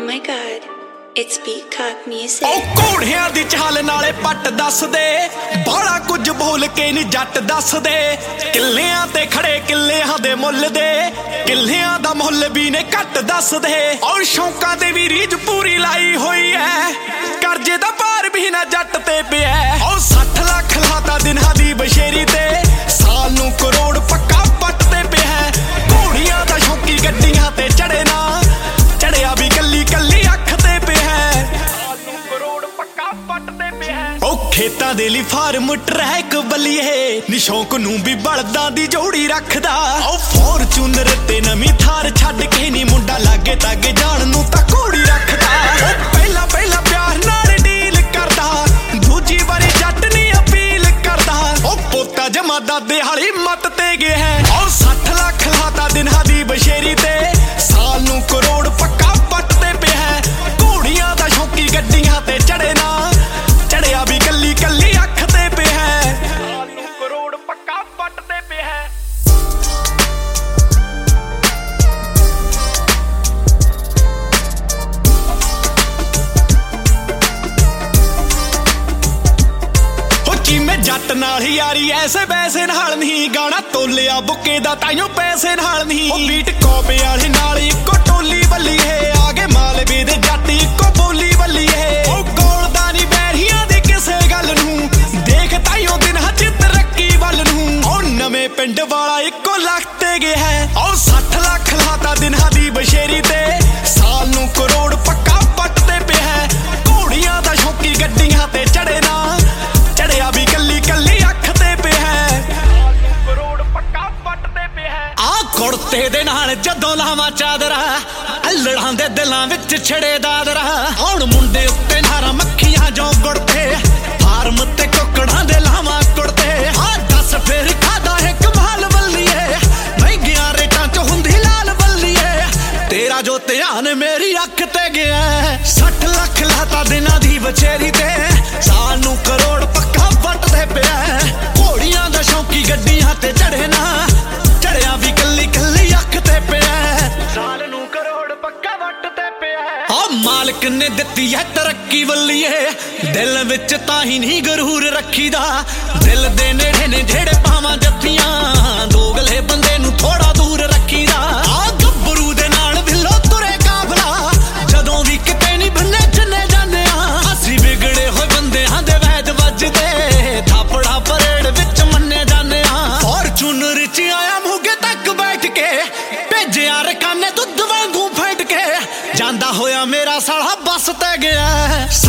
my god, it's Peacock Music. ਉਹ ਘੋੜਿਆਂ ਦੀ ਚਾਲ ਨਾਲੇ ਪੱਟ ਦੱਸਦੇ, ਬਾਲਾ ਕੁਝ ਬੋਲ ਕੇ ਨੀ ਜੱਟ ਦੱਸਦੇ। ਕਿੱਲਿਆਂ ਤੇ ਖੜੇ ਕਿੱਲਿਆਂ ਦੇ ਮੁੱਲ ਦੇ, ਕਿੱਲਿਆਂ ਦਾ ਮੁੱਲ ਵੀ ਨੇ ਘੱਟ ਦੱਸਦੇ। ਔਰ ਸ਼ੌਂਕਾਂ ਦੇ ਵੀ ਰੀਝ ਪੂਰੀ ਲਾਈ ਹੋਈ ਐ, ਕਰਜ਼ੇ ਦਾ ਭਾਰ ਵੀ ਨਾ ਜੱਟ ਤੇ ਪਿਆ। ਉਹ 60 ਲੱਖ ਲਾਤਾ ਦਿਨਾਂ ਦੀ ਬਸ਼ੇਰੀ ਤੇ, ਸਾਲ ਨੂੰ ਕਰੋੜ ਪੱਕਾ ਪੱਟ ਤੇ ਪਿਆ। ਘੋੜੀਆਂ ਦਾ ਸ਼ੌਂਕੀ ਗੱਡੀਆਂ ਤੇ ਚੜੇ ਨਾ, ਚੜਿਆ ਵੀ ਕੱਲੀ ਕੱਲੀ ਅੱਖ ਤੇ ਪਿਆ। ਉਹ ਖੇਤਾਂ ਦੇ ਲਈ ਫਾਰਮ ਟਰੈਕ ਬੱਲੀਏ, ਨੀ ਸ਼ੌਂਕ ਨੂੰ ਵੀ ਬਲਦਾਂ ਦੀ ਜੋੜੀ ਰੱਖਦਾ। ਉਹ ਫੋਰਚੂਨਰ ਤੇ ਨਵੀਂ ਥਾਰ ਛੱਡ ਕੇ ਨੀ ਮੁੰਡਾ ਲਾਗੇ ਤਾਗੇ ਜਾਣ ਨੂੰ ਤਾਂ ਘੋੜੀ ਰੱਖਦਾ। ਉਹ ਪਹਿਲਾਂ ਪਹਿਲਾਂ ਪਿਆਰ ਨਾਲ ਡੀਲ ਕਰਦਾ, ਦੂਜੀ ਵਾਰੀ ਜੱਟ ਨੀ ਅਪੀਲ ਕਰਦਾ। ਉਹ ਪੋਤਾ ਜਮਾ ਦਾਦੇ ਵਾਲੀ ਮੱਤ ਤੇ ਗਿਆ। ਉਹ 60 ਲੱਖ ਲਾਤਾ ਦਿਨਾਂ ਦੀ ਬਸ਼ੇਰੀ ਤੇ, ਸਾਲ ਨੂੰ ਕਰੋੜ ਪੱਕਾ ਪੱਟ ਤੇ ਪਿਆ। ਘੋੜੀਆਂ ਦਾ ਸ਼ੌਂਕੀ ਗੱਡੀਆਂ ਤੇ ਚੜੇ ਨਾ, ਚੜਿਆ ਵੀ ਕੱਲੀ ਕੱਲੀ ਅੱਖ ਤੇ ਪਿਆ। ਸਾਲ ਨੂੰ ਕਰੋੜ ਪੱਕਾ ਪੱਟ ਤੇ ਪਿਆ। ਮੈਂ ਜੱਟ ਨਾਲ ਯਾਰੀ ਐਸੇ ਵੈਸੇ ਨਾਲ ਨਹੀਂ, ਗਾਣਾ ਤੋਲਿਆ ਬੁੱਕੇ ਦਾ ਤਾਈਓ ਪੈਸੇ ਨਾਲ ਨਹੀਂ। ਉਹ ਬੀਟ ਕੋਪੇ ਵਾਲੇ ਨਾਲ ਇੱਕੋ ਟੋਲੀ ਬੱਲੀਏ, ਆ ਗਏ ਮਾਲਵੇ ਦੇ ਜੱਟ ਇੱਕੋ ਬੋਲੀ ਬੱਲੀਏ। ਉਹ ਗੋਲਦਾ ਨੀ ਬੈਰੀਆਂ ਦੀ ਕਿਸੇ ਗੱਲ ਨੂੰ, ਦੇਖ ਤਾਈਓ ਦਿਨ ਹੱਜ ਤਰੱਕੀ ਵੱਲ ਨੂੰ। ਉਹ ਨਵੇਂ ਪਿੰਡ ਵਾਲਾ ਇੱਕੋ ਲੱਖ ਤੇ ਗਿਆ। ਉਹ 60 ਲੱਖ ਲਾਤਾ ਦਿਨਾਂ ਦੀ ਬਸ਼ੇਰੀ ਤੇ, ਸਾਲ ਨੂੰ ਕਰੋੜ ਪੱਕਾ ਪੱਟ ਤੇ ਪਿਆ। ਘੋੜੀਆਂ ਦਾ ਸ਼ੌਂਕੀ ਗੱਡੀਆਂ ਤੇ ਚੜੇ ਨਾ, ਚੜਿਆ ਵੀ ਕੱਲੀ ਕੱਲੀ ਅੱਖ ਤੇ ਪਿਆ। ਕਰੋੜ ਪੱਕਾ ਪੱਟ ਤੇ ਪਿਆ। ਆ ਕੁੜਤੇ ਦੇ ਨਾਲ ਜਦੋਂ ਲਾਵਾਂ ਚਾਦਰਾ, ਅਲੜਾਂ ਦੇ ਦਿਲਾਂ ਵਿੱਚ ਛੜੇ ਦਾਦਰਾ। ਹੁਣ ਮੁੰਡੇ ਉੱਤੇ ਨਾਰਾ ਮੱਖੀਆਂ ਜੋ ਗੁੜਤੇ, ਫਾਰਮ ਤੇ ਕੁੱਕੜਾਂ ਦੇ ਲਾਵਾਂ ਕੁੜਤੇ। ਆ ਦੱਸ ਫੇਰ ਖਾਦਾ ਹੈ ਕਮਾਲ ਬੱਲੀਏ, ਮਹਿੰਗੀਆਂ ਰੇਟਾਂ ਚ ਹੁੰਦੀ ਲਾਲ ਬੱਲੀਏ। ਤੇਰਾ ਜੋ ਧਿਆਨ ਮੇਰੀ ਅੱਖ ਤੇ ਗਿਆ। 60 ਲੱਖ ਲਾਤਾ ਦਿਨਾਂ ਦੀ ਬਚੇਰੀ ਤੇ, ਸਾਲ ਨੂੰ ਕਰੋੜ ਪੱਕਾ ਪੱਟ ਤੇ ਪਿਆ। ਘੋੜੀਆਂ ਦਾ ਸ਼ੌਂਕੀ ਗੱਡੀਆਂ ਤੇ ਚੜੇ ਨਾ, ਚੜਿਆ ਵੀ ਕੱਲੀ ਕੱਲੀ ਅੱਖ ਤੇ ਪਿਆ। ਸਾਲ ਨੂੰ ਕਰੋੜ ਪੱਕਾ ਵੱਟ ਤੇ ਪਿਆ। ਆ ਮਾਲਕ ਨੇ ਦਿੱਤੀ ਹੈ ਤਰੱਕੀ ਵੱਲੀਏ, ਦਿਲ ਵਿੱਚ ਤਾਂ ਹੀ ਨਹੀਂ ਗਰੂਰ ਰੱਖੀਦਾ। ਦਿਲ ਦੇ ਨੇੜੇ ਨੇ ਜਿਹੜੇ ਪਾਵਾਂ ਜੱਫੀਆਂ, ਦੋਗਲੇ ਬੰਦੇ ਨੂੰ ਥੋੜਾ ਦੂਰ ਰੱਖੀਦਾ। ਆ ਗੱਭਰੂ ਦੇ ਨਾਲ ਵਿਲੋ ਤੁਰੇ ਕਾਫਲਾ, ਜਦੋਂ ਵੀ ਕਿਤੇ ਨਹੀਂ ਬੰਨੇ ਚੰਨੇ ਜਾਂਦੇ ਆ। ਅਸੀਂ ਵਿਗੜੇ ਹੋਏ ਬੰਦਿਆਂ ਦੇ ਵੈਦ ਵੱਜਦੇ, ਥਾਪੜਾ ਪਰੇਡ ਵਿੱਚ ਮੰਨੇ ਜਾਂਦੇ ਆ। ਫੋਰਚੂਨਰ ਚ ਆਇਆ ਮੋਗੇ ਤੱਕ ਬੈਠ ਕੇ, ਭੇਜਿਆ ਰਕਾਨੇ ਦੁੱਧ ਵਾਂਗੂ ਫੈਂਟ ਕੇ। ਜਾਂਦਾ ਹੋਇਆ ਮੇਰਾ ਸਾਲਾ ਬੱਸ ਤੇ ਗਿਆ।